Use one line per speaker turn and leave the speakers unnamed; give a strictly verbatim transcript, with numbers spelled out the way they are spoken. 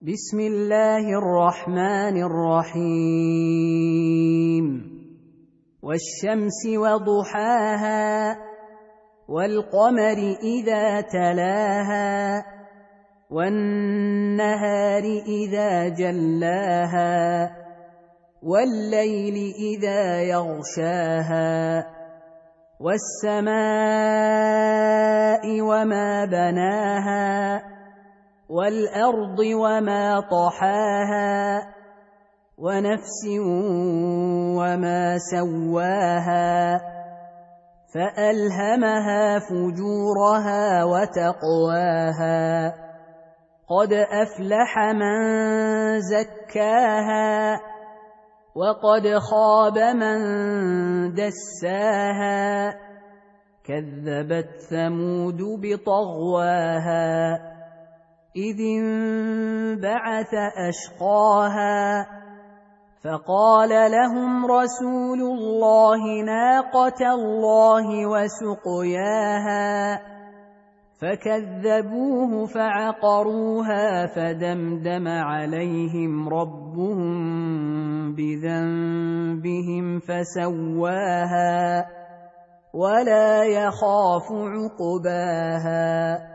بسم الله الرحمن الرحيم والشمس وضحاها والقمر إذا تلاها والنهار إذا جلاها والليل إذا يغشاها والسماء وما بناها والأرض وما طحاها ونفس وما سواها فألهمها فجورها وتقواها قد أفلح من زكاها وقد خاب من دساها كذبت ثمود بطغواها إذ انبعث أشقاها فقال لهم رسول الله ناقة الله وسقياها فكذبوه فعقروها فدمدم عليهم ربهم بذنبهم فسواها ولا يخاف عقباها